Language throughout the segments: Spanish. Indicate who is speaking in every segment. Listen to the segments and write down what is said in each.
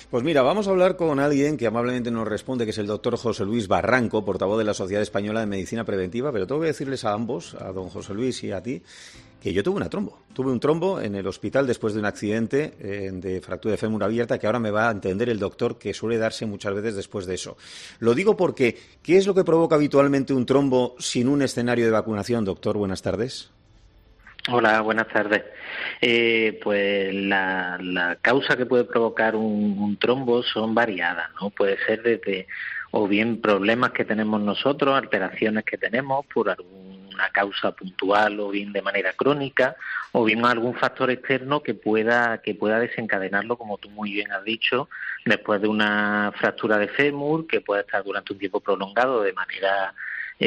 Speaker 1: Pues mira, vamos a hablar con alguien que amablemente nos responde, que es el doctor José Luis Barranco, portavoz de la Sociedad Española de Medicina Preventiva, pero tengo que decirles a ambos, a don José Luis y a ti, que yo tuve un trombo en el hospital después de un accidente de fractura de fémur abierta, que ahora me va a entender el doctor, que suele darse muchas veces después de eso. Lo digo porque, ¿qué es lo que provoca habitualmente un trombo sin un escenario de vacunación, doctor? Buenas tardes.
Speaker 2: Hola, buenas tardes. Pues la causa que puede provocar un trombo son variadas, ¿no? Puede ser desde o bien problemas que tenemos nosotros, alteraciones que tenemos por alguna causa puntual o bien de manera crónica, o bien algún factor externo que pueda desencadenarlo, como tú muy bien has dicho, después de una fractura de fémur, que puede estar durante un tiempo prolongado de manera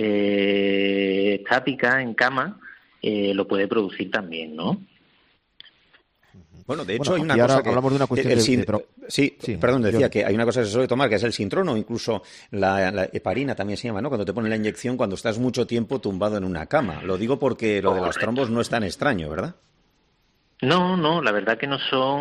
Speaker 2: estática en cama. Lo puede producir también, ¿no?
Speaker 1: Bueno, de hecho hay una
Speaker 3: cosa
Speaker 1: que...
Speaker 3: hablamos de una cuestión
Speaker 1: decía que hay una cosa que se suele tomar, que es el Sintrón, o incluso la heparina también se llama, ¿no? Cuando te ponen la inyección cuando estás mucho tiempo tumbado en una cama. Lo digo porque lo de los trombos no es tan extraño, ¿verdad?
Speaker 2: No, la verdad que no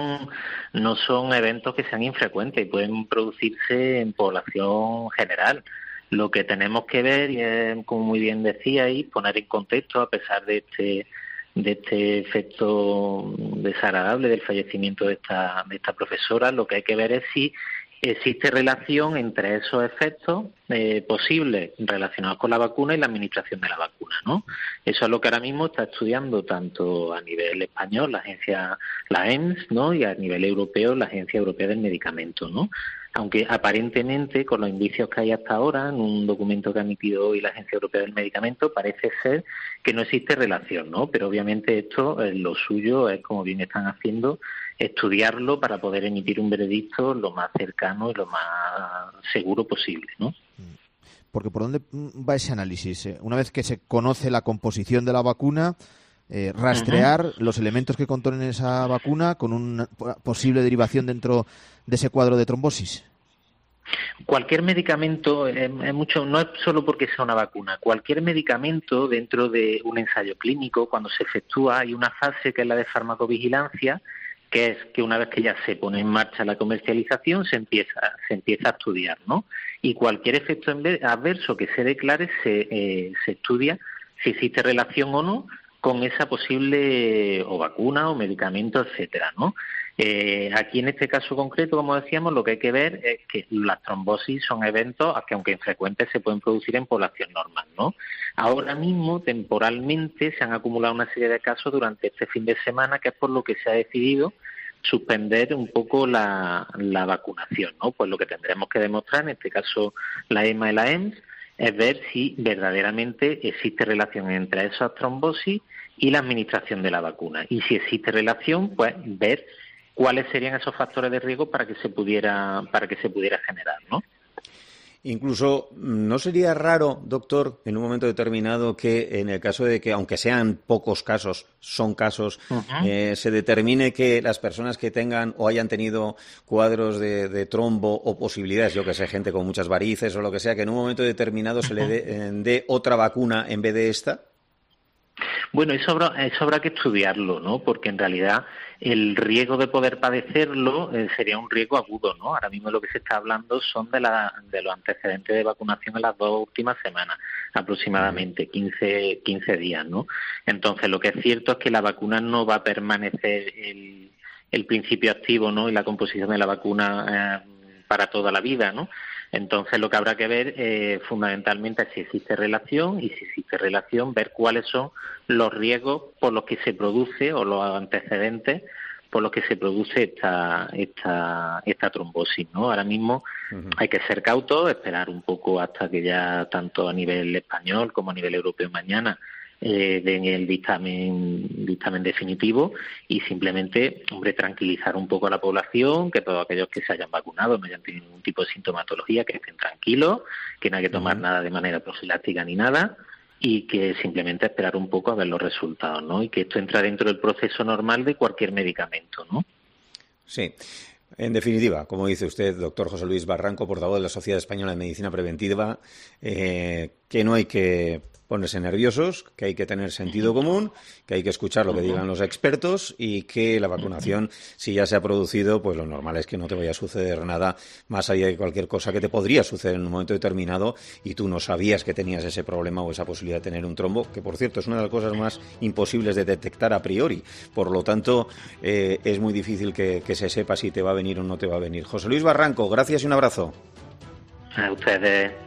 Speaker 2: son eventos que sean infrecuentes y pueden producirse en población general. Lo que tenemos que ver, y es, como muy bien decíais, poner en contexto, a pesar de este efecto desagradable del fallecimiento de esta profesora, lo que hay que ver es si existe relación entre esos efectos posibles relacionados con la vacuna y la administración de la vacuna, ¿no? Eso es lo que ahora mismo está estudiando tanto a nivel español la EMS, ¿no? Y a nivel europeo la Agencia Europea del Medicamento, ¿no? Aunque aparentemente, con los indicios que hay hasta ahora, en un documento que ha emitido hoy la Agencia Europea del Medicamento, parece ser que no existe relación, ¿no? Pero obviamente esto, lo suyo es, como bien están haciendo, estudiarlo para poder emitir un veredicto lo más cercano y lo más seguro posible, ¿no?
Speaker 3: Porque ¿por dónde va ese análisis? Una vez que se conoce la composición de la vacuna, rastrear los elementos que contienen esa vacuna con una posible derivación dentro de ese cuadro de trombosis.
Speaker 2: Cualquier medicamento, no es solo porque sea una vacuna, cualquier medicamento dentro de un ensayo clínico, cuando se efectúa, hay una fase que es la de farmacovigilancia, que es que una vez que ya se pone en marcha la comercialización se empieza a estudiar, ¿no? Y cualquier efecto adverso que se declare se estudia si existe relación o no con esa posible o vacuna o medicamento, etcétera, ¿no? Aquí en este caso concreto, como decíamos, lo que hay que ver es que las trombosis son eventos que, aunque infrecuentes, se pueden producir en población normal, ¿no? Ahora mismo, temporalmente, se han acumulado una serie de casos durante este fin de semana, que es por lo que se ha decidido suspender un poco la vacunación, ¿no? Pues lo que tendremos que demostrar, en este caso la EMA y la EMS, es ver si verdaderamente existe relación entre esas trombosis y la administración de la vacuna. Y si existe relación, pues ver cuáles serían esos factores de riesgo para que se pudiera generar, ¿no?
Speaker 1: Incluso, ¿no sería raro, doctor, en un momento determinado que en el caso de que, aunque sean pocos casos, son casos, se determine que las personas que tengan o hayan tenido cuadros de trombo o posibilidades, yo que sé, gente con muchas varices o lo que sea, que en un momento determinado se le dé otra vacuna en vez de esta?
Speaker 2: Bueno, eso habrá que estudiarlo, ¿no? Porque en realidad el riesgo de poder padecerlo sería un riesgo agudo, ¿no? Ahora mismo lo que se está hablando son de los antecedentes de vacunación en las 2 últimas semanas, aproximadamente 15 días, ¿no? Entonces, lo que es cierto es que la vacuna no va a permanecer el principio activo, ¿no? Y la composición de la vacuna para toda la vida, ¿no? Entonces, lo que habrá que ver fundamentalmente es si existe relación, y si existe relación, ver cuáles son los riesgos por los que se produce, o los antecedentes por los que se produce esta trombosis, ¿no? Ahora mismo hay que ser cautos, esperar un poco hasta que ya tanto a nivel español como a nivel europeo mañana den el dictamen definitivo, y simplemente, tranquilizar un poco a la población, que todos aquellos que se hayan vacunado no hayan tenido ningún tipo de sintomatología, que estén tranquilos, que no hay que tomar nada de manera profiláctica ni nada, y que simplemente esperar un poco a ver los resultados, ¿no? Y que esto entra dentro del proceso normal de cualquier medicamento, ¿no?
Speaker 1: Sí. En definitiva, como dice usted, doctor José Luis Barranco, portavoz de la Sociedad Española de Medicina Preventiva, que no hay que ponerse nerviosos, que hay que tener sentido común, que hay que escuchar lo que digan los expertos y que la vacunación, si ya se ha producido, pues lo normal es que no te vaya a suceder nada más allá de cualquier cosa que te podría suceder en un momento determinado y tú no sabías que tenías ese problema o esa posibilidad de tener un trombo, que por cierto es una de las cosas más imposibles de detectar a priori. Por lo tanto, es muy difícil que se sepa si te va a venir o no te va a venir. José Luis Barranco, gracias y un abrazo.
Speaker 2: A ustedes.